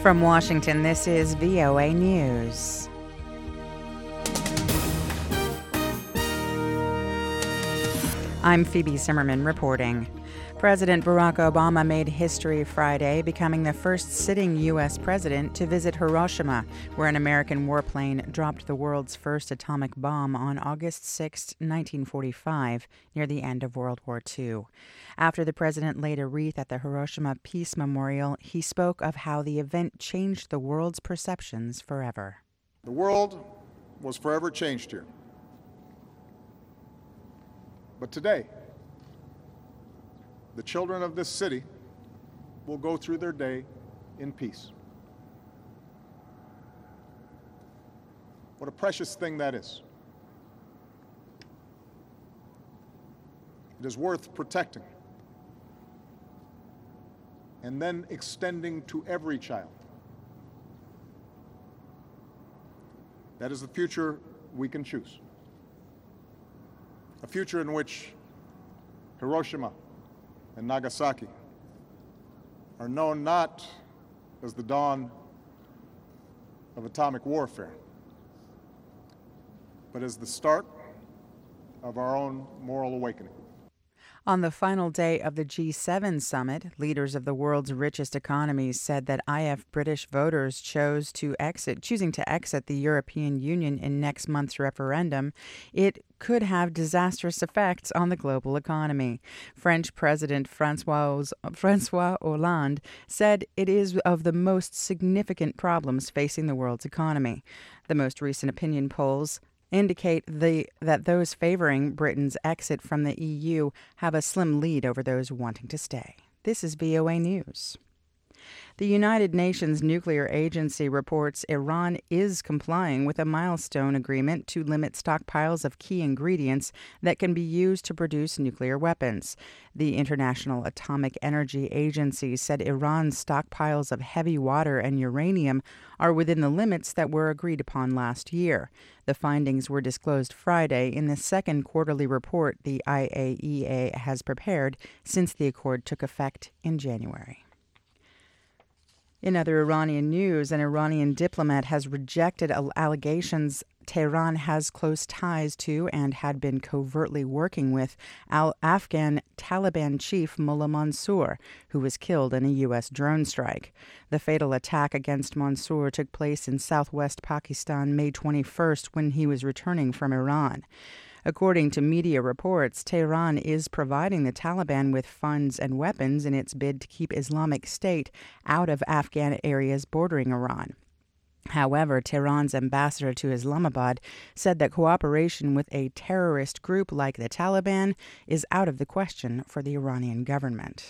From Washington, this is VOA News. I'm Phoebe Zimmerman reporting. President Barack Obama made history Friday, becoming the first sitting U.S. president to visit Hiroshima, where an American warplane dropped the world's first atomic bomb on August 6, 1945, near the end of World War II. After the president laid a wreath at the Hiroshima Peace Memorial, he spoke of how the event changed the world's perceptions forever. The world was forever changed here. But today, the children of this city will go through their day in peace. What a precious thing that is. It is worth protecting and then extending to every child. That is the future we can choose. A future in which Hiroshima and Nagasaki are known not as the dawn of atomic warfare, but as the start of our own moral awakening. On the final day of the G7 summit, leaders of the world's richest economies said that British voters choosing to exit the European Union in next month's referendum, it could have disastrous effects on the global economy. French President François Hollande said it is of the most significant problems facing the world's economy. The most recent opinion polls indicate that those favoring Britain's exit from the EU have a slim lead over those wanting to stay. This is VOA News. The United Nations Nuclear Agency reports Iran is complying with a milestone agreement to limit stockpiles of key ingredients that can be used to produce nuclear weapons. The International Atomic Energy Agency said Iran's stockpiles of heavy water and uranium are within the limits that were agreed upon last year. The findings were disclosed Friday in the second quarterly report the IAEA has prepared since the accord took effect in January. In other Iranian news, an Iranian diplomat has rejected allegations Tehran has close ties to and had been covertly working with Afghan Taliban chief Mullah Mansour, who was killed in a U.S. drone strike. The fatal attack against Mansour took place in southwest Pakistan May 21st when he was returning from Iran. According to media reports, Tehran is providing the Taliban with funds and weapons in its bid to keep Islamic State out of Afghan areas bordering Iran. However, Tehran's ambassador to Islamabad said that cooperation with a terrorist group like the Taliban is out of the question for the Iranian government.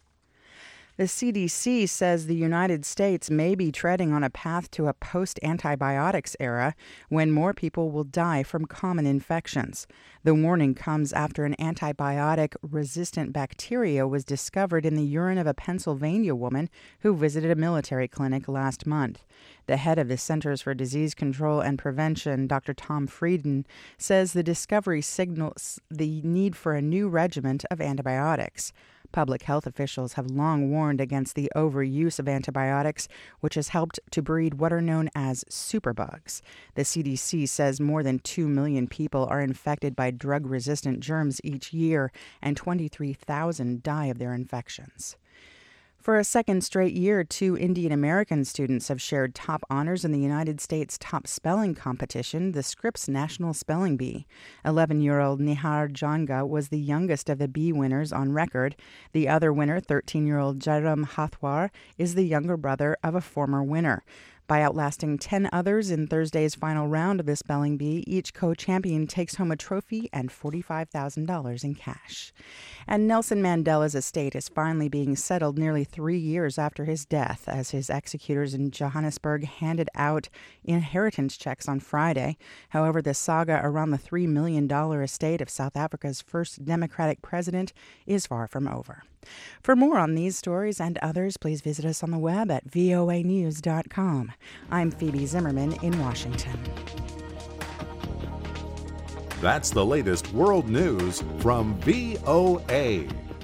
The CDC says the United States may be treading on a path to a post-antibiotics era when more people will die from common infections. The warning comes after an antibiotic-resistant bacteria was discovered in the urine of a Pennsylvania woman who visited a military clinic last month. The head of the Centers for Disease Control and Prevention, Dr. Tom Frieden, says the discovery signals the need for a new regimen of antibiotics. Public health officials have long warned against the overuse of antibiotics, which has helped to breed what are known as superbugs. The CDC says more than 2 million people are infected by drug-resistant germs each year, and 23,000 die of their infections. For a second straight year, 2 Indian American students have shared top honors in the United States top spelling competition, the Scripps National Spelling Bee. 11-year-old Nihar Janga was the youngest of the bee winners on record. The other winner, 13-year-old Jairam Hathwar, is the younger brother of a former winner. By outlasting 10 others in Thursday's final round of the Spelling Bee, each co-champion takes home a trophy and $45,000 in cash. And Nelson Mandela's estate is finally being settled nearly 3 years after his death, as his executors in Johannesburg handed out inheritance checks on Friday. However, the saga around the $3 million estate of South Africa's first democratic president is far from over. For more on these stories and others, please visit us on the web at voanews.com. I'm Phoebe Zimmerman in Washington. That's the latest world news from VOA.